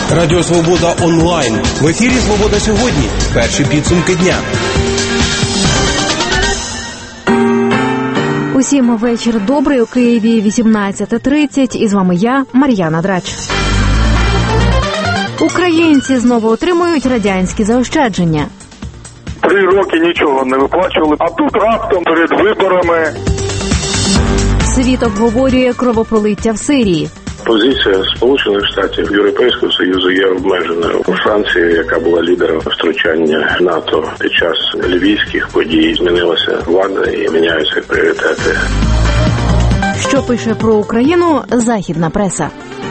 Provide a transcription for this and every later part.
Радіо Свобода онлайн. В ефірі «Свобода сьогодні». Перші підсумки дня. Усім вечір добрий. У Києві 18:30. І з вами я, Мар'яна Драч. Українці знову отримують радянські заощадження. 3 роки нічого не виплачували, а тут раптом перед виборами. Світ обговорює кровопролиття в Сирії. Позиція Сполучених Штатів, Європейського Союзу є обмеженою. У Франції, яка була лідером втручання НАТО під час лівійських подій, змінилася влада і міняються пріоритети. Що пише про Україну західна преса?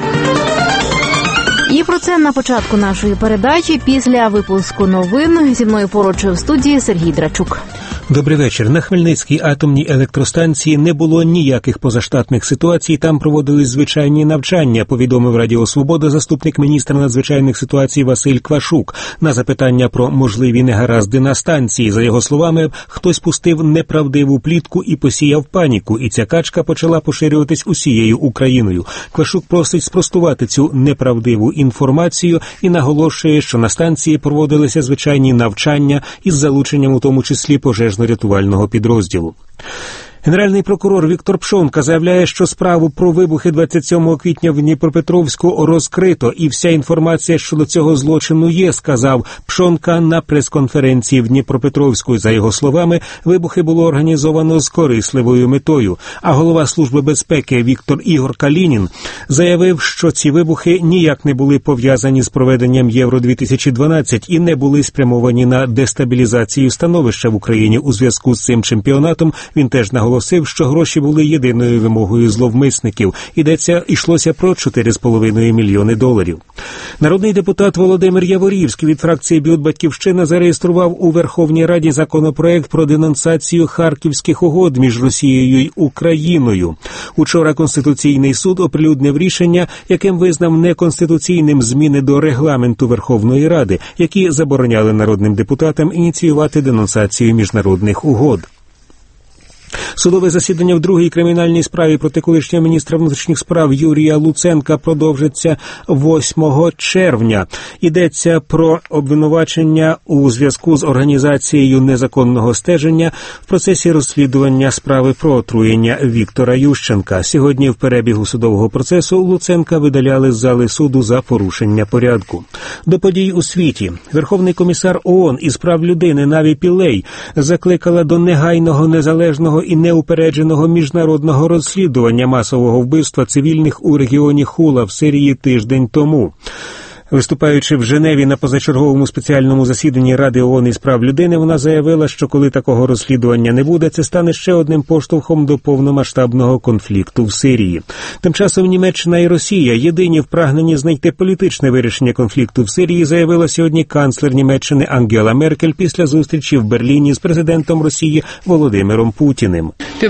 І про це на початку нашої передачі після випуску новин. Зі мною поруч в студії Сергій Драчук. Добрий вечір. На Хмельницькій атомній електростанції не було ніяких позаштатних ситуацій, там проводились звичайні навчання, повідомив Радіо Свобода заступник міністра надзвичайних ситуацій Василь Квашук. На запитання про можливі негаразди на станції, за його словами, хтось пустив неправдиву плітку і посіяв паніку, і ця качка почала поширюватись усією Україною. Квашук просить спростувати цю неправдиву інформацію і наголошує, що на станції проводилися звичайні навчання із залученням у тому числі пожежно-рятувального підрозділу. Генеральний прокурор Віктор Пшонка заявляє, що справу про вибухи 27 квітня в Дніпропетровську розкрито, і вся інформація щодо цього злочину є, сказав Пшонка на прес-конференції в Дніпропетровську. За його словами, вибухи було організовано з корисливою метою. А голова Служби безпеки Ігор Калінін заявив, що ці вибухи ніяк не були пов'язані з проведенням Євро-2012 і не були спрямовані на дестабілізацію становища в Україні у зв'язку з цим чемпіонатом. Він теж наголосив, що гроші були єдиною вимогою зловмисників. Йшлося про $4,5 мільйони. Народний депутат Володимир Яворівський від фракції «Б'ют Батьківщина» зареєстрував у Верховній Раді законопроект про денонсацію Харківських угод між Росією й Україною. Учора Конституційний суд оприлюднив рішення, яким визнав неконституційним зміни до регламенту Верховної Ради, які забороняли народним депутатам ініціювати денонсацію міжнародних угод. Судове засідання в другій кримінальній справі проти колишнього міністра внутрішніх справ Юрія Луценка продовжиться 8 червня. Йдеться про обвинувачення у зв'язку з організацією незаконного стеження в процесі розслідування справи про отруєння Віктора Ющенка. Сьогодні в перебігу судового процесу Луценка видаляли з зали суду за порушення порядку. До подій у світі. Верховний комісар ООН із прав людини Наві Пілей закликала до негайного, незалежного і неупередженого міжнародного розслідування масового вбивства цивільних у регіоні Хула в Сирії тиждень тому. Виступаючи в Женеві на позачерговому спеціальному засіданні Ради ООН із прав людини, вона заявила, що коли такого розслідування не буде, це стане ще одним поштовхом до повномасштабного конфлікту в Сирії. Тим часом Німеччина і Росія єдині в прагненні знайти політичне вирішення конфлікту в Сирії, заявила сьогодні канцлер Німеччини Ангела Меркель після зустрічі в Берліні з президентом Росії Володимиром Путіним.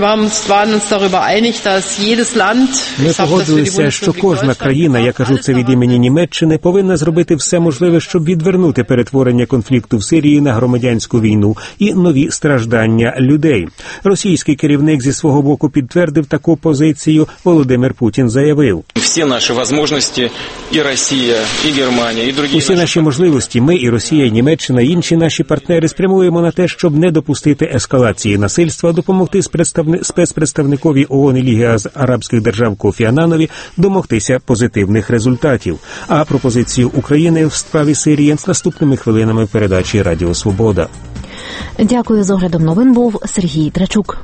Ми погодилися, що кожна країна, я кажу це від імені Німеччини, повинна зробити все можливе, щоб відвернути перетворення конфлікту в Сирії на громадянську війну і нові страждання людей. Російський керівник зі свого боку підтвердив таку позицію. Володимир Путін заявив: всі наші можливості, і Росія, і Германія, і інші. Усі наші можливості, ми, і Росія, і Німеччина, і інші наші партнери спрямуємо на те, щоб не допустити ескалації насильства, допомогти спецпредставникові ООН і Ліги Арабських держав Кофі Ананові домогтися позитивних результатів. А пропозицію України в справі Сирії з наступними хвилинами передачі Радіо Свобода. Дякую. З оглядом новин був Сергій Драчук.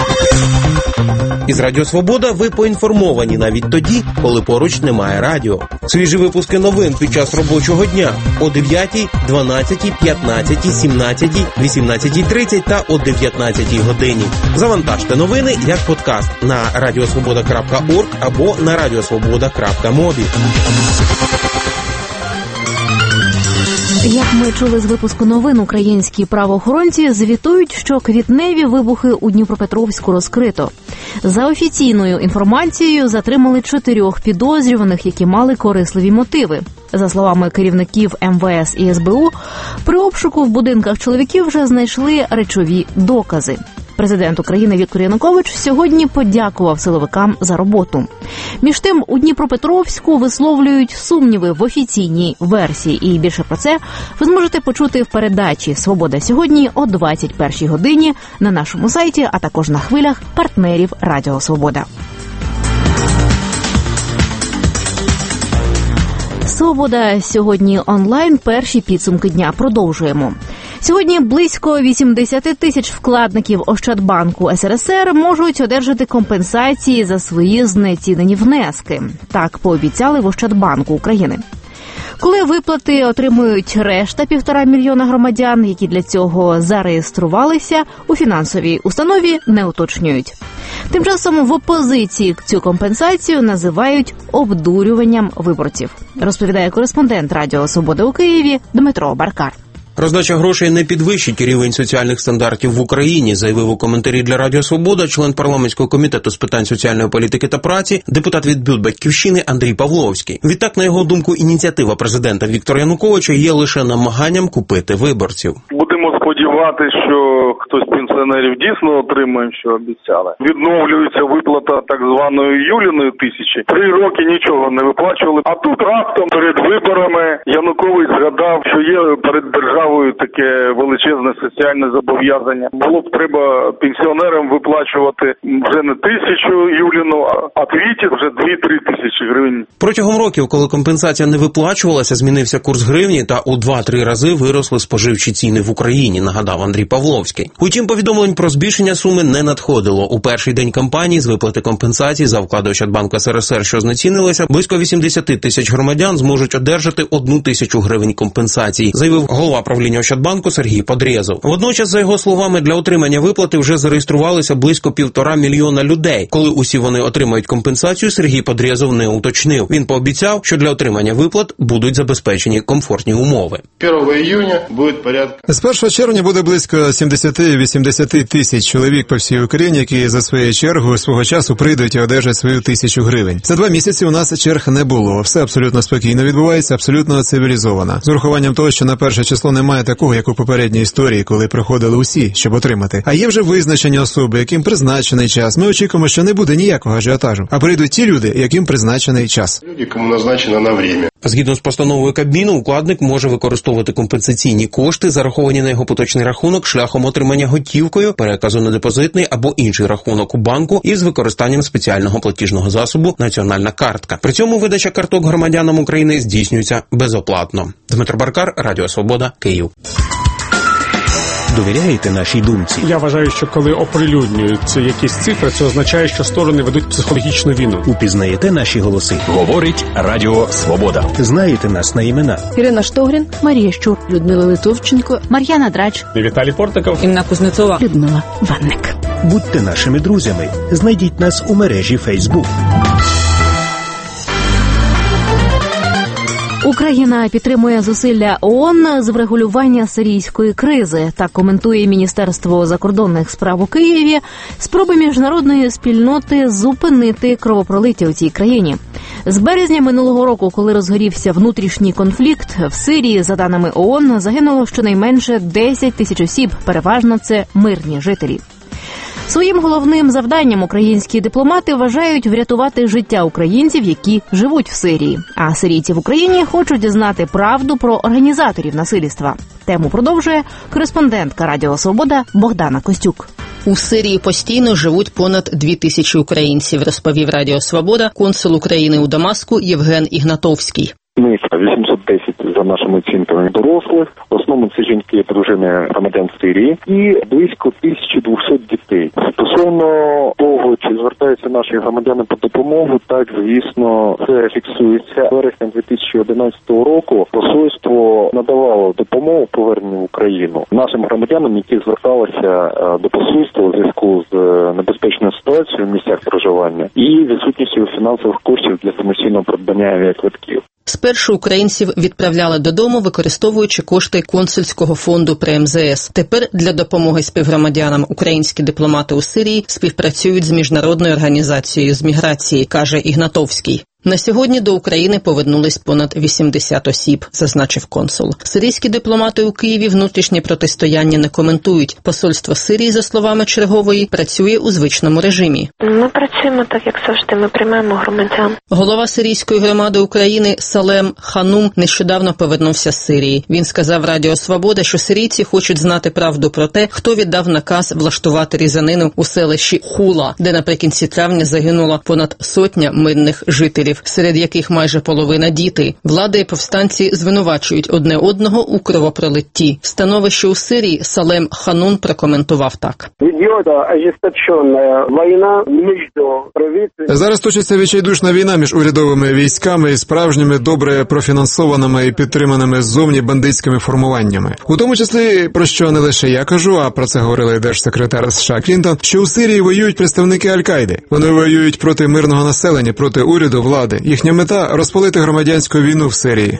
Із Радіо Свобода ви поінформовані навіть тоді, коли поруч немає радіо. Свіжі випуски новин під час робочого дня о 9, 12, 15, 17, 18:30 та о 19 годині. Завантажте новини як подкаст на radiosvoboda.org або на radiosvoboda.mobi. Як ми чули з випуску новин, українські правоохоронці звітують, що квітневі вибухи у Дніпропетровську розкрито. За офіційною інформацією, затримали 4 підозрюваних, які мали корисливі мотиви. За словами керівників МВС і СБУ, при обшуку в будинках чоловіків вже знайшли речові докази. Президент України Віктор Янукович сьогодні подякував силовикам за роботу. Між тим, у Дніпропетровську висловлюють сумніви в офіційній версії. І більше про це ви зможете почути в передачі «Свобода сьогодні» о 21-й годині на нашому сайті, а також на хвилях партнерів Радіо Свобода. «Свобода сьогодні» онлайн. Перші підсумки дня продовжуємо. Сьогодні близько 80 тисяч вкладників Ощадбанку СРСР можуть одержати компенсації за свої знецінені внески. Так пообіцяли в Ощадбанку України. Коли виплати отримують решта 1,5 мільйона громадян, які для цього зареєструвалися, у фінансовій установі не уточнюють. Тим часом в опозиції цю компенсацію називають обдурюванням виборців, розповідає кореспондент Радіо Свобода у Києві Дмитро Баркар. Роздача грошей не підвищить рівень соціальних стандартів в Україні, заявив у коментарі для Радіо Свобода член парламентського комітету з питань соціальної політики та праці, депутат від БЮТ «Батьківщини» Андрій Павловський. Відтак, на його думку, ініціатива президента Віктора Януковича є лише намаганням купити виборців. Будемо сподіватися, що хтось з пенсіонерів дійсно отримає, що обіцяли. Відновлюється виплата так званої Юліної тисячі. 3 роки нічого не виплачували. А тут раптом перед виборами Янукович згадав, що є перед державою таке величезне соціальне зобов'язання. Було б треба пенсіонерам виплачувати вже не 1000 Юліну, а квіті вже 2-3 тисячі гривень. Протягом років, коли компенсація не виплачувалася, змінився курс гривні та у 2-3 рази виросли споживчі ціни в Україні, нагадав Андрій Павловський. Утім, повідомлень про збільшення суми не надходило. У перший день кампанії з виплати компенсацій за вклади Ощадбанку СРСР, що знецінилися, близько 80 тисяч громадян зможуть одержати 1 тисячу гривень компенсації, заявив голова правління Ощадбанку Сергій Подрєзов. Водночас, за його словами, для отримання виплати вже зареєструвалися близько 1,5 мільйона людей. Коли усі вони отримають компенсацію, Сергій Подрєзов не уточнив. Він пообіцяв, що для отримання виплат будуть забезпечені комфортні умови. 1 июня буде порядка. З 1 червня буде близько 70-80 тисяч чоловік по всій Україні, які за своєю чергою свого часу прийдуть і одержать свою 1000 гривень. За 2 місяці у нас черг не було. Все абсолютно спокійно відбувається, абсолютно цивілізовано. З урахуванням того, що на 1 число немає такого, як у попередній історії, коли приходили усі, щоб отримати. А є вже визначені особи, яким призначений час. Ми очікуємо, що не буде ніякого ажіотажу. А прийдуть ті люди, яким призначений час. Люди, кому назначено на время. Згідно з постановою Кабміну, укладник може використовувати компенсаційні кошти, зараховані на його поточний рахунок, шляхом отримання готівкою, переказу на депозитний або інший рахунок у банку із використанням спеціального платіжного засобу «Національна картка». При цьому видача карток громадянам України здійснюється безоплатно. Дмитро Баркар, Радіо Свобода, Київ. Довіряєте нашій думці? Я вважаю, що коли оприлюднюються якісь цифри, це означає, що сторони ведуть психологічну війну. Упізнаєте наші голоси? Говорить Радіо Свобода. Знаєте нас на імена? Ірина Штогрін, Марія Щур, Людмила Литовченко, Мар'яна Драч, Віталій Портников, Інна Кузнецова, Людмила Ванник. Будьте нашими друзями. Знайдіть нас у мережі Facebook. Україна підтримує зусилля ООН з врегулювання сирійської кризи. Так коментує Міністерство закордонних справ у Києві спроби міжнародної спільноти зупинити кровопролиття у цій країні. З березня минулого року, коли розгорівся внутрішній конфлікт, в Сирії, за даними ООН, загинуло щонайменше 10 тисяч осіб, переважно це мирні жителі. Своїм головним завданням українські дипломати вважають врятувати життя українців, які живуть в Сирії. А сирійці в Україні хочуть дізнати правду про організаторів насильства. Тему продовжує кореспондентка Радіо Свобода Богдана Костюк. У Сирії постійно живуть понад 2000 українців, розповів Радіо Свобода консул України у Дамаску Євген Ігнатовський. Ми 810 за нашими оцінками дорослих, в основному це жінки, дружини громадян Сирії і близько 1200 дітей. Стосовно того, чи звертаються наші громадяни по допомогу, так, звісно, це фіксується. Вересня 2011 року посольство надавало допомогу поверненню в Україну нашим громадянам, які зверталися до посольства у зв'язку з небезпечною ситуацією в місцях проживання і відсутністю фінансових коштів для самостійного придбання авіаквитків. Спершу українців відправляли додому, використовуючи кошти консульського фонду при МЗС. Тепер для допомоги співгромадянам українські дипломати у Сирії співпрацюють з міжнародною організацією з міграції, каже Ігнатовський. На сьогодні до України повернулись понад 80 осіб, зазначив консул. Сирійські дипломати у Києві внутрішнє протистояння не коментують. Посольство Сирії, за словами Чергової, працює у звичному режимі. Ми працюємо так, як завжди, ми приймаємо громадян. Голова сирійської громади України Салем Ханум нещодавно повернувся з Сирії. Він сказав Радіо Свобода, що сирійці хочуть знати правду про те, хто віддав наказ влаштувати різанину у селищі Хула, де наприкінці травня загинуло понад сотня мирних жителів, серед яких майже половина діти. Влада і повстанці звинувачують одне одного у кровопролитті. Становище у Сирії Салем Ханун прокоментував так. Зараз точиться відчайдушна війна між урядовими військами і справжніми добре профінансованими і підтриманими ззовні бандитськими формуваннями. У тому числі, про що не лише я кажу, а про це говорила і держсекретар США Клінтон, що у Сирії воюють представники Аль-Каїди. Вони воюють проти мирного населення, проти уряду, влади. Їхня мета – розпалити громадянську війну в Сирії.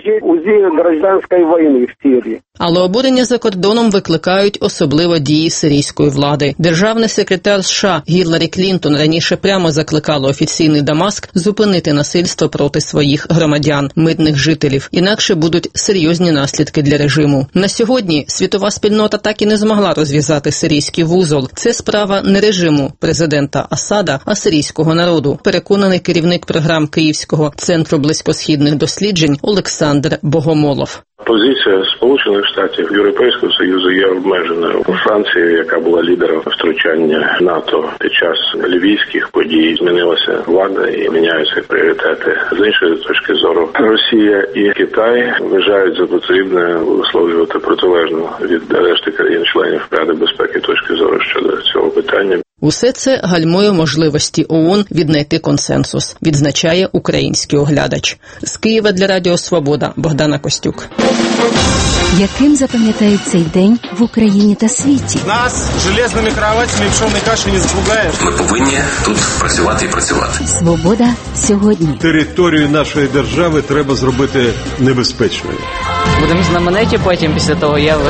Але обурення за кордоном викликають особливо дії сирійської влади. Державний секретар США Гілларі Клінтон раніше прямо закликала офіційний Дамаск зупинити насильство проти своїх громадян, мирних жителів. Інакше будуть серйозні наслідки для режиму. На сьогодні світова спільнота так і не змогла розв'язати сирійський вузол. Це справа не режиму президента Асада, а сирійського народу, переконаний керівник програм Київського центру близькосхідних досліджень Олександр Богомолов. Позиція Сполучених Штатів, Європейського Союзу є обмеженою. У Франції, яка була лідером втручання НАТО під час лівійських подій, змінилася влада і міняються пріоритети. З іншої точки зору, Росія і Китай вважають за потрібне висловлювати протилежну від решти країн-членів Ради безпеки точки зору щодо цього питання. Усе це гальмує можливості ООН віднайти консенсус, відзначає український оглядач. З Києва для Радіо Свобода Богдана Костюк. Яким запам'ятають цей день в Україні та світі? Нас железними кроватями і пшовної каші не запугаєш. Ми повинні тут працювати і працювати. Свобода сьогодні. Територію нашої держави треба зробити небезпечною. Будемо знамениті потім після того євро.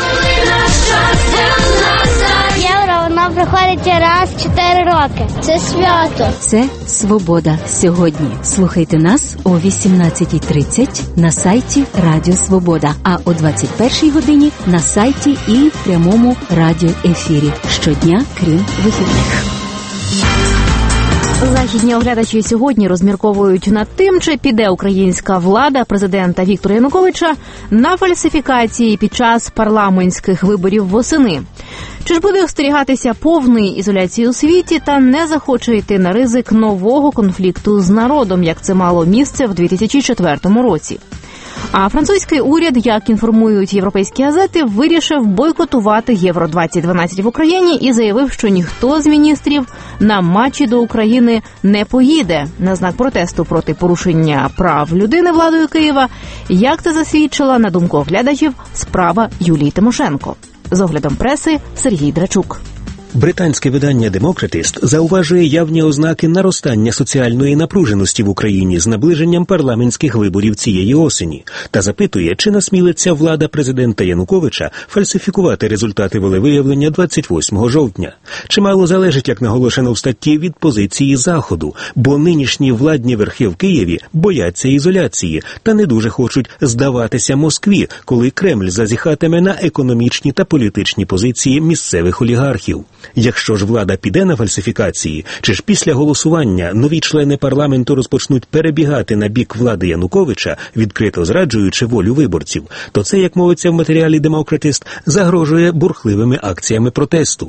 Воно приходить раз в 4 роки. Це свято. Це «Свобода сьогодні». Слухайте нас о 18:30 на сайті Радіо Свобода, а о 21:00 годині на сайті і в прямому радіоефірі. Щодня, крім вихідних. Західні оглядачі сьогодні розмірковують над тим, чи піде українська влада президента Віктора Януковича на фальсифікації під час парламентських виборів восени. Чи ж буде остерігатися повної ізоляції у світі та не захоче йти на ризик нового конфлікту з народом, як це мало місце в 2004 році? А французький уряд, як інформують європейські газети, вирішив бойкотувати Євро-2012 в Україні і заявив, що ніхто з міністрів на матчі до України не поїде на знак протесту проти порушення прав людини владою Києва, як це засвідчила, на думку оглядачів, справа Юлії Тимошенко. З оглядом преси Сергій Драчук. Британське видання «Демократіст» зауважує явні ознаки наростання соціальної напруженості в Україні з наближенням парламентських виборів цієї осені та запитує, чи насмілиться влада президента Януковича фальсифікувати результати волевиявлення 28 жовтня. Чимало залежить, як наголошено в статті, від позиції Заходу, бо нинішні владні верхи в Києві бояться ізоляції та не дуже хочуть здаватися Москві, коли Кремль зазіхатиме на економічні та політичні позиції місцевих олігархів. Якщо ж влада піде на фальсифікації, чи ж після голосування нові члени парламенту розпочнуть перебігати на бік влади Януковича, відкрито зраджуючи волю виборців, то це, як мовиться в матеріалі «Демократіст», загрожує бурхливими акціями протесту.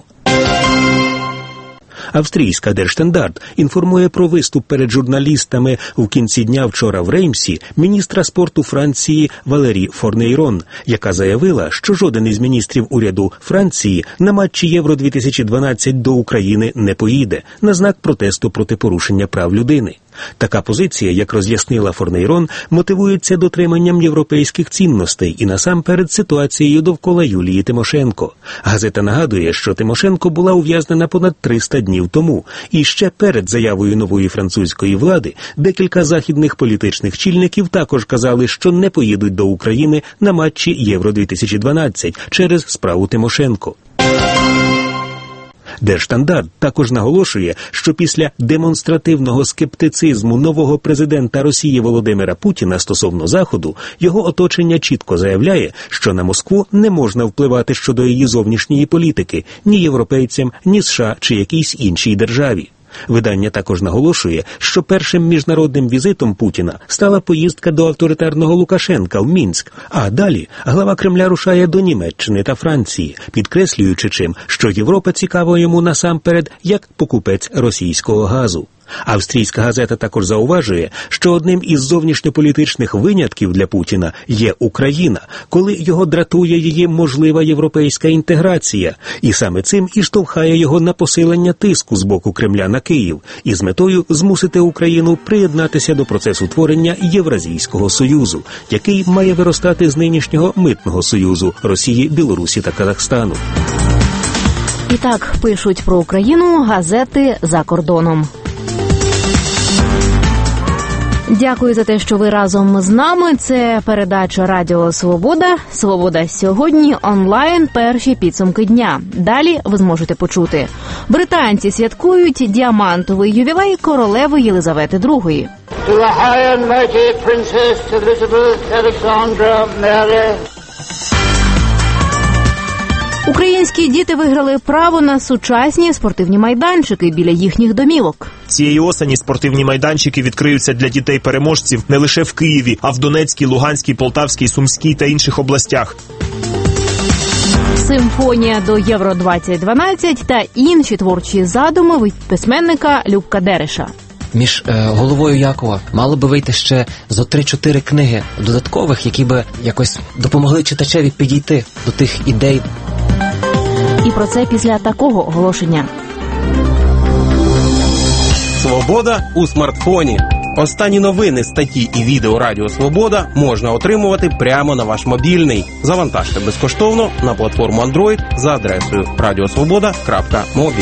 Австрійська Держштандарт інформує про виступ перед журналістами в кінці дня вчора в Реймсі міністра спорту Франції Валерії Форнейрон, яка заявила, що жоден із міністрів уряду Франції на матчі Євро-2012 до України не поїде на знак протесту проти порушення прав людини. Така позиція, як роз'яснила Форнейрон, мотивується дотриманням європейських цінностей і насамперед ситуацією довкола Юлії Тимошенко. Газета нагадує, що Тимошенко була ув'язнена понад 300 днів тому, і ще перед заявою нової французької влади декілька західних політичних чільників також казали, що не поїдуть до України на матчі Євро-2012 через справу Тимошенко. Держстандарт також наголошує, що після демонстративного скептицизму нового президента Росії Володимира Путіна стосовно Заходу, його оточення чітко заявляє, що на Москву не можна впливати щодо її зовнішньої політики ні європейцям, ні США чи якійсь іншій державі. Видання також наголошує, що першим міжнародним візитом Путіна стала поїздка до авторитарного Лукашенка в Мінськ, а далі глава Кремля рушає до Німеччини та Франції, підкреслюючи чим, що Європа цікава йому насамперед як покупець російського газу. Австрійська газета також зауважує, що одним із зовнішньополітичних винятків для Путіна є Україна, коли його дратує її можлива європейська інтеграція, і саме цим і штовхає його на посилення тиску з боку Кремля на Київ, із метою змусити Україну приєднатися до процесу творення Євразійського Союзу, який має виростати з нинішнього митного союзу Росії, Білорусі та Казахстану. І так пишуть про Україну газети за кордоном. Дякую за те, що ви разом з нами. Це передача Радіо Свобода. Свобода сьогодні онлайн. Перші підсумки дня. Далі ви зможете почути. Британці святкують діамантовий ювілей королеви Єлизавети II. To the high and mighty Princess Elizabeth Alexandra Mary. Українські діти виграли право на сучасні спортивні майданчики біля їхніх домівок. Цієї осені спортивні майданчики відкриються для дітей-переможців не лише в Києві, а в Донецькій, Луганській, Полтавській, Сумській та інших областях. Симфонія до Євро-2012 та інші творчі задуми від письменника Любка Дереша. Між головою Якова мало би вийти ще зо 3-4 книги додаткових, які би якось допомогли читачеві підійти до тих ідей. І про це після такого оголошення. Свобода у смартфоні. Останні новини, статті і відео Радіо Свобода можна отримувати прямо на ваш мобільний. Завантажте безкоштовно на платформу Android за адресою radiosvoboda.mobi.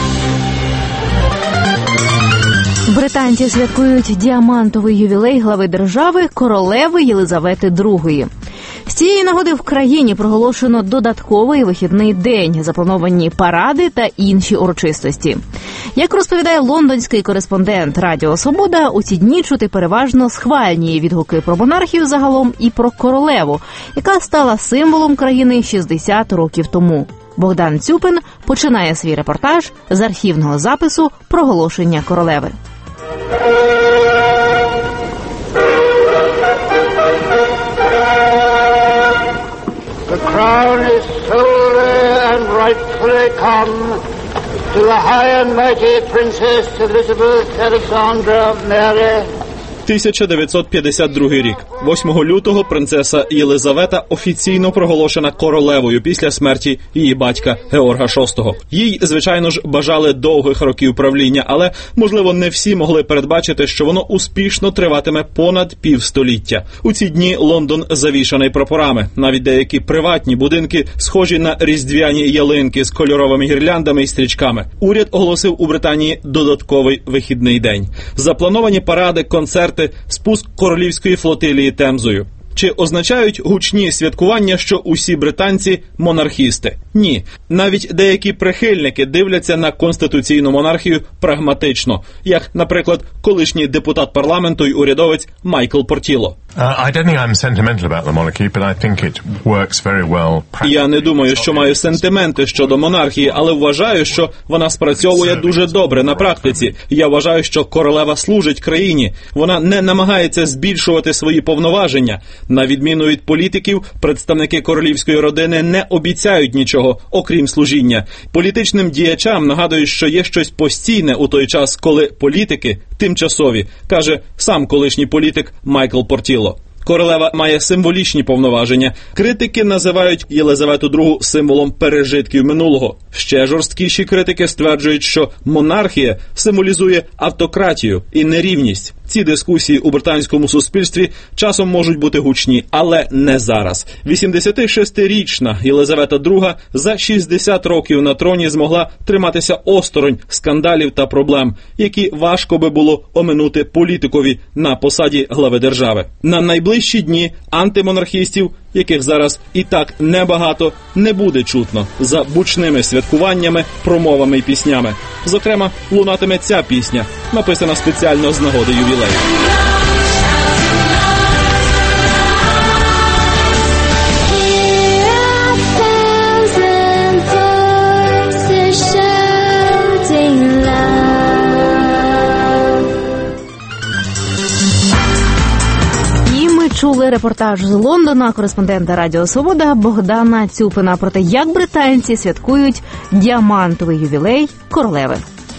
Британці святкують діамантовий ювілей глави держави королеви Єлизавети II. З цієї нагоди в країні проголошено додатковий вихідний день, заплановані паради та інші урочистості. Як розповідає лондонський кореспондент Радіо Свобода, у ці дні чути переважно схвальні відгуки про монархію загалом і про королеву, яка стала символом країни 60 років тому. Богдан Цюпин починає свій репортаж з архівного запису проголошення королеви. The crown is solely and rightfully come to the high and mighty Princess Elizabeth Alexandra Mary. 1952 рік. 8 лютого принцеса Єлизавета офіційно проголошена королевою після смерті її батька Георга VI. Їй, звичайно ж, бажали довгих років правління, але, можливо, не всі могли передбачити, що воно успішно триватиме понад півстоліття. У ці дні Лондон завішаний прапорами. Навіть деякі приватні будинки схожі на різдвяні ялинки з кольоровими гірляндами і стрічками. Уряд оголосив у Британії додатковий вихідний день. Заплановані паради, концерти, спуск королівської флотилії Темзою. Чи означають гучні святкування, що усі британці – монархісти? Ні. Навіть деякі прихильники дивляться на конституційну монархію прагматично, як, наприклад, колишній депутат парламенту й урядовець Майкл Портіло. Я не думаю, що маю сентименти щодо монархії, але вважаю, що вона спрацьовує дуже добре на практиці. Я вважаю, що королева служить країні. Вона не намагається збільшувати свої повноваження. На відміну від політиків, представники королівської родини не обіцяють нічого, окрім служіння. Політичним діячам нагадують, що є щось постійне у той час, коли політики тимчасові, каже сам колишній політик Майкл Портіло. Королева має символічні повноваження. Критики називають Єлизавету II символом пережитків минулого. Ще жорсткіші критики стверджують, що монархія символізує автократію і нерівність. Ці дискусії у британському суспільстві часом можуть бути гучні, але не зараз. 86-річна Єлизавета II за 60 років на троні змогла триматися осторонь скандалів та проблем, які важко би було оминути політикові на посаді глави держави. На найближчі дні антимонархістів, яких зараз і так небагато, не буде чутно за бучними святкуваннями, промовами і піснями. Зокрема, лунатиме ця пісня, написана спеціально з нагоди ювілею. Чули репортаж з Лондона кореспондента Радіо Свобода Богдана Цюпина про те, як британці святкують діамантовий ювілей королеви.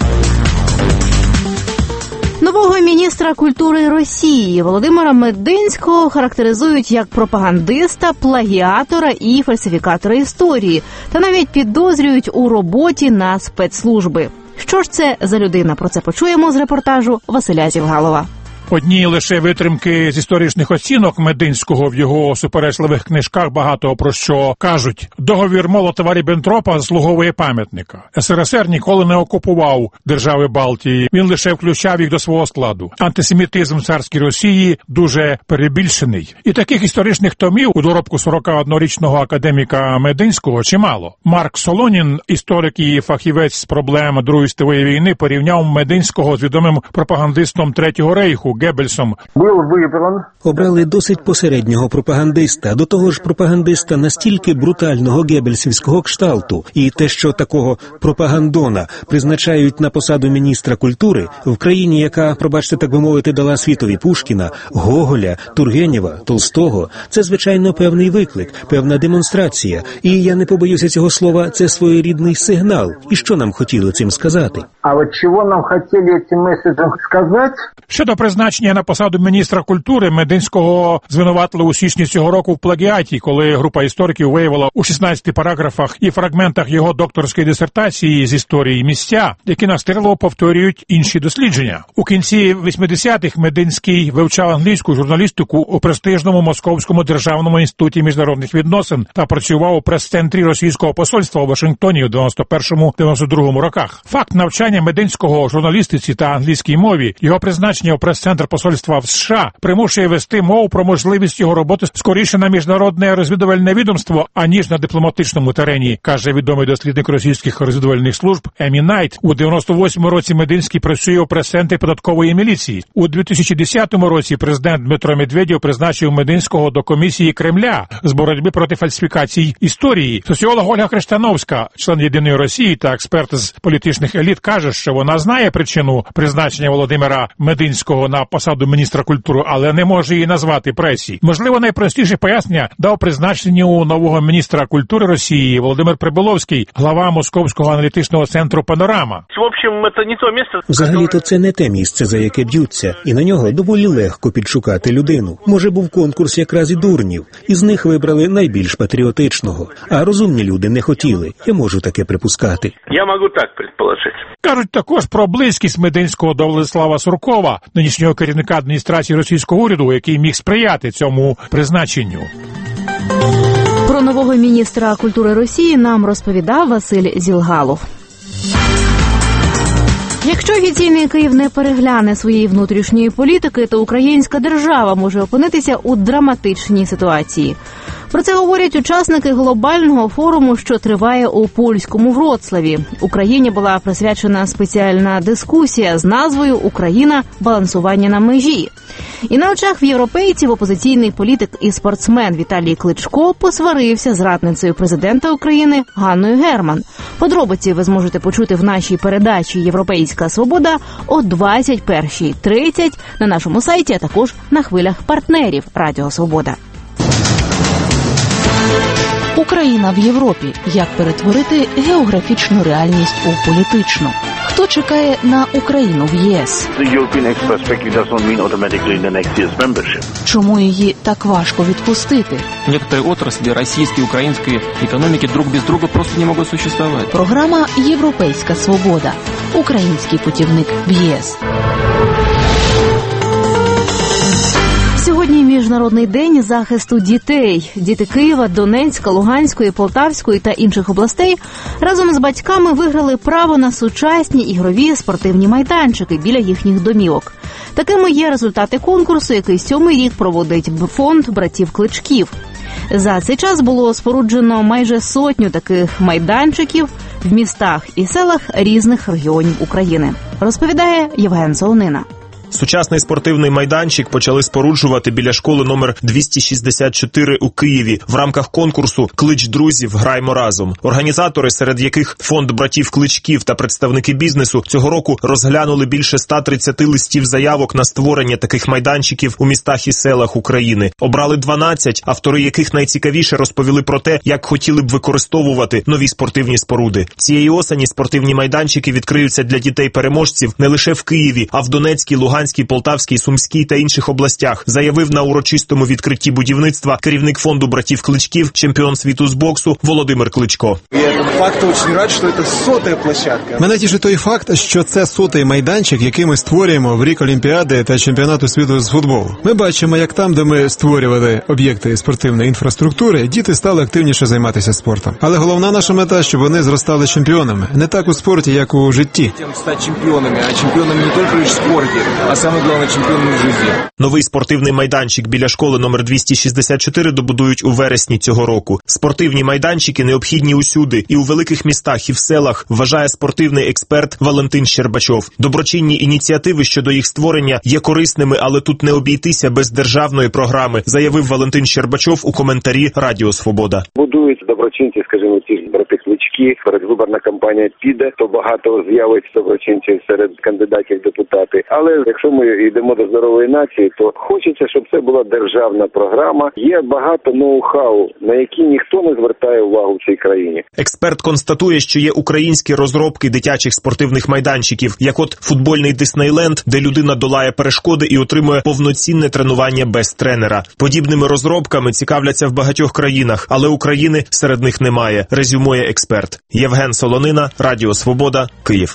Нового міністра культури Росії Володимира Мединського характеризують як пропагандиста, плагіатора і фальсифікатора історії, та навіть підозрюють у роботі на спецслужби. Що ж це за людина? Про це почуємо з репортажу Василя Зівгалова. Одні лише витримки з історичних оцінок Мединського в його суперечливих книжках багато про що кажуть. Договір Молотова-Ріббентропа заслуговує пам'ятника. СРСР ніколи не окупував держави Балтії, він лише включав їх до свого складу. Антисемітизм в царській Росії дуже перебільшений. І таких історичних томів у доробку 41-річного академіка Мединського чимало. Марк Солонін, історик і фахівець з проблем Другої світової війни, порівняв Мединського з відомим пропагандистом Третього рейху Геббельсом. Обрали досить посереднього пропагандиста, до того ж пропагандиста настільки брутального геббельсівського кшталту. І те, що такого пропагандона призначають на посаду міністра культури в країні, яка, пробачте, так би мовити, дала світові Пушкіна, Гоголя, Тургенєва, Толстого, це, звичайно, певний виклик, певна демонстрація. І я не побоюся цього слова, це своєрідний сигнал. І що нам хотіли цим сказати? А от чого нам хотіли цим меседжем сказати? Щодо призначення на посаду міністра культури, Мединського звинуватили у січні цього року в плагіаті, коли група істориків виявила у 16 параграфах і фрагментах його докторської дисертації з історії місця, які настирливо повторюють інші дослідження. У кінці 80-х Мединський вивчав англійську журналістику у престижному Московському державному інституті міжнародних відносин та працював у прес-центрі російського посольства у Вашингтоні у 91-92 роках. Факт навчання Мединського в журналістиці та англійській мові, його призначення у прес-центр посольства в США примушує вести мову про можливість його роботи скоріше на міжнародне розвідувальне відомство, аніж на дипломатичному терені, каже відомий дослідник російських розвідувальних служб Емі Найт. У 98-му році Мединський працює у прес-центрі податкової міліції. У 2010 році президент Дмитро Медведєв призначив Мединського до комісії Кремля з боротьби проти фальсифікацій історії. Соціолог Ольга Хрештановська, член «Єдиної Росії» та експерт з політичних еліт, каже, що вона знає причину призначення Володимира Мединського на посаду міністра культури, але не може її назвати пресі. Можливо, найпростіше пояснення дав призначенню нового міністра культури Росії Володимир Прибуловський, глава Московського аналітичного центру «Панорама». В общем, це не то місце. Взагалі-то це не те місце, за яке б'ються, і на нього доволі легко підшукати людину. Може, був конкурс якраз і дурнів, із них вибрали найбільш патріотичного, а розумні люди не хотіли. Я можу таке припускати. Я можу так предположити. Кажуть також про близькість Мединського до Владислава Суркова, нинішнього керівника адміністрації російського уряду, який міг сприяти цьому призначенню. Про нового міністра культури Росії нам розповідав Василь Зілгалов. Якщо офіційний Київ не перегляне своєї внутрішньої політики, то українська держава може опинитися у драматичній ситуації. Про це говорять учасники глобального форуму, що триває у польському Вроцлаві. Україні була присвячена спеціальна дискусія з назвою «Україна. Балансування на межі». І на очах в європейців опозиційний політик і спортсмен Віталій Кличко посварився з радницею президента України Ганною Герман. Подробиці ви зможете почути в нашій передачі «Європейська свобода» о 21:30 на нашому сайті, а також на хвилях партнерів Радіо Свобода. Україна в Європі. Як перетворити географічну реальність у політичну? Хто чекає на Україну в ЄС? Чому її так важко відпустити? Некоторые отрасли российской и украинской экономики друг без друга просто не могут существовать. Програма «Європейська свобода». Український путівник в ЄС. Сьогодні Міжнародний день захисту дітей. Діти Києва, Донецька, Луганської, Полтавської та інших областей разом з батьками виграли право на сучасні ігрові спортивні майданчики біля їхніх домівок. Такими є результати конкурсу, який 7-й рік проводить фонд братів Кличків. За цей час було споруджено майже 100 таких майданчиків в містах і селах різних регіонів України, розповідає Євген Солонина. Сучасний спортивний майданчик почали споруджувати біля школи номер 264 у Києві в рамках конкурсу «Клич друзів, граймо разом». Організатори, серед яких фонд братів Кличків та представники бізнесу, цього року розглянули більше 130 листів заявок на створення таких майданчиків у містах і селах України. Обрали 12, автори яких найцікавіше розповіли про те, як хотіли б використовувати нові спортивні споруди. Цієї осені спортивні майданчики відкриються для дітей-переможців не лише в Києві, а в Донецькій, Луганській, Полтавській, Сумській та інших областях, заявив на урочистому відкритті будівництва керівник фонду братів Кличків, чемпіон світу з боксу Володимир Кличко. Я факту дуже рад, що це 100-та площадка. Мене тішить той факт, що це 100-й майданчик, який ми створюємо в рік Олімпіади та чемпіонату світу з футболу. Ми бачимо, як там, де ми створювали об'єкти спортивної інфраструктури, діти стали активніше займатися спортом. Але головна наша мета, щоб вони зростали чемпіонами. Не так у спорті, як у житті. Стати чемпіонами, а чемпіонами не тільки в спорті, а саме головне чемпіонами в житті. Новий спортивний майданчик біля школи номер 264 добудують у вересні цього року. Спортивні майданчики необхідні усюди, і у великих містах, і в селах, вважає спортивний експерт Валентин Щербачов. Доброчинні ініціативи щодо їх створення є корисними, але тут не обійтися без державної програми, заявив Валентин Щербачов у коментарі Радіо Свобода. Будують доброчинці, скажімо, ті ж брати Клички, передвиборна кампанія піде, то багато з'явиться доброчинців серед кандидатів в депутати. Але якщо ми йдемо до здорової нації, то хочеться, щоб це була державна програма. Є багато ноу-хау, на які ніхто не звертає увагу в цій країні. Експерт констатує, що є українські розробки дитячих спортивних майданчиків, як от футбольний Диснейленд, де людина долає перешкоди і отримує повноцінне тренування без тренера. Подібними розробками цікавляться в багатьох країнах, але України серед них немає, резюмує експерт. Євген Солонина, Радіо Свобода, Київ.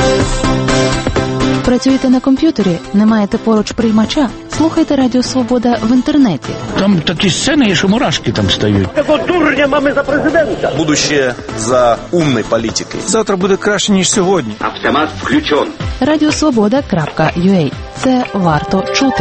Працюєте на комп'ютері, не маєте поруч приймача? Слухайте Радіо Свобода в інтернеті. Там такі сцени, що мурашки там стають. Такого дурня mamy за президента. Будущее за умной політикою. Завтра буде краще, ніж сьогодні. Автомат включен. Радіосвобода.ua. Це варто чути.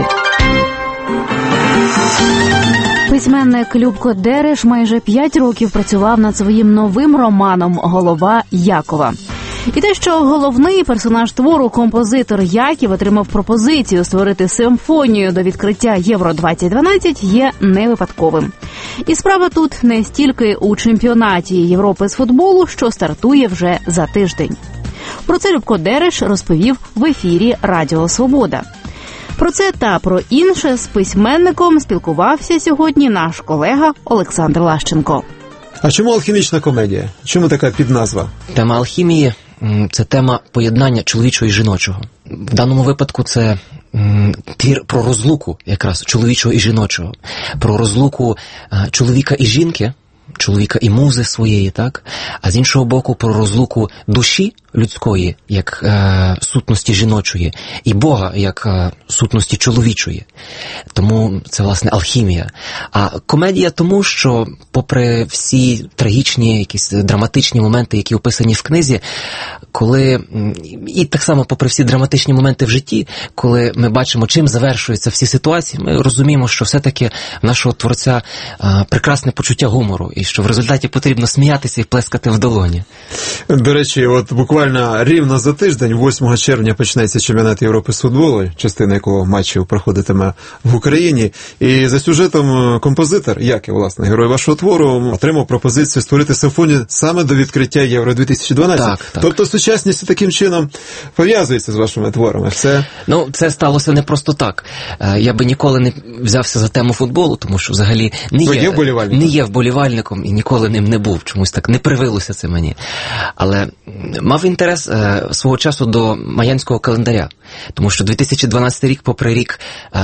Письменник Любко Дереш майже 5 років працював над своїм новим романом «Голова Якова». І те, що головний персонаж твору, композитор Яків, отримав пропозицію створити симфонію до відкриття Євро-2012, є не випадковим. І справа тут не стільки у чемпіонаті Європи з футболу, що стартує вже за тиждень. Про це Любко Дереш розповів в ефірі Радіо Свобода. Про це та про інше з письменником спілкувався сьогодні наш колега Олександр Лащенко. А чому алхімічна комедія? Чому така підназва? Тема алхімії – це тема поєднання чоловічого і жіночого. В даному випадку це твір про розлуку якраз чоловічого і жіночого, про розлуку чоловіка і жінки, чоловіка і музи своєї, так? А з іншого боку, про розлуку душі людської, як сутності жіночої, і Бога, як сутності чоловічої. Тому це, власне, алхімія. А комедія тому, що попри всі трагічні, якісь драматичні моменти, які описані в книзі, коли, і так само попри всі драматичні моменти в житті, коли ми бачимо, чим завершуються всі ситуації, ми розуміємо, що все-таки в нашого творця прекрасне почуття гумору, і що в результаті потрібно сміятися і плескати в долоні. До речі, от буквально рівно за тиждень, 8 червня, почнеться чемпіонат Європи з футболу, частина якого матчів проходитиме в Україні. І за сюжетом композитор, як і, власне, герой вашого твору, отримав пропозицію створити симфонію саме до відкриття Євро-2012. Так. Тобто сучасність таким чином пов'язується з вашими творами. Ну, це сталося не просто так. Я би ніколи не взявся за тему футболу, тому що взагалі не є вболівальником і ніколи ним не був. Чомусь так не привилося це мені. Але мав інтерес свого часу до майянського календаря. Тому що 2012 рік, попри рік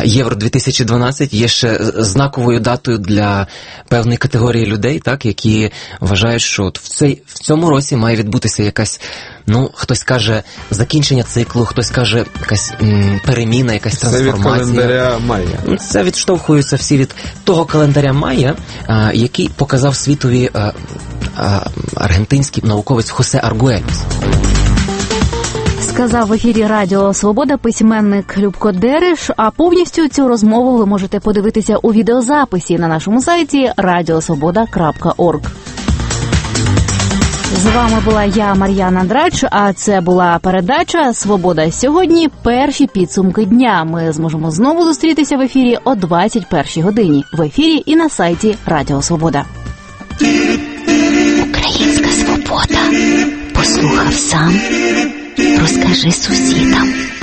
Євро-2012, є ще знаковою датою для певної категорії людей, так, які вважають, що в цьому році має відбутися якась, ну, хтось каже закінчення циклу, хтось каже якась переміна, якась трансформація. Це від календаря Майя. Це відштовхуються всі від того календаря Майя, який показав світові аргентинський науковець Хосе Аргуельос. сказав в ефірі Радіо Свобода письменник Любко Дереш, а повністю цю розмову ви можете подивитися у відеозаписі на нашому сайті radiosvoboda.org. З вами була я, Мар'яна Драч, а це була передача «Свобода сьогодні. Перші підсумки дня». Ми зможемо знову зустрітися в ефірі о 21-й годині. В ефірі і на сайті Радіо Свобода. Українська свобода. Послухав сам, розкажи сусідам.